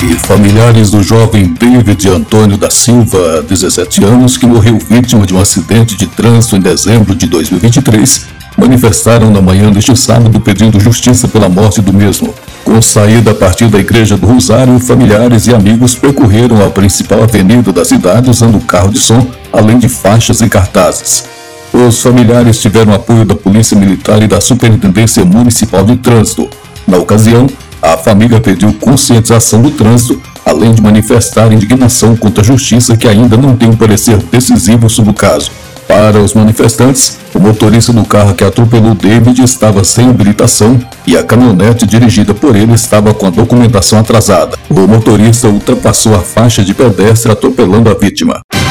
E familiares do jovem David Antônio da Silva, 17 anos, que morreu vítima de um acidente de trânsito em dezembro de 2023, manifestaram na manhã deste sábado pedindo justiça pela morte do mesmo. Com saída a partir da Igreja do Rosário, familiares e amigos percorreram a principal avenida da cidade usando carro de som, além de faixas e cartazes. Os familiares tiveram apoio da Polícia Militar e da Superintendência Municipal de Trânsito. Na ocasião, a família pediu conscientização do trânsito, além de manifestar indignação contra a justiça que ainda não tem um parecer decisivo sobre o caso. Para os manifestantes, o motorista do carro que atropelou David estava sem habilitação e a caminhonete dirigida por ele estava com a documentação atrasada. O motorista ultrapassou a faixa de pedestre atropelando a vítima.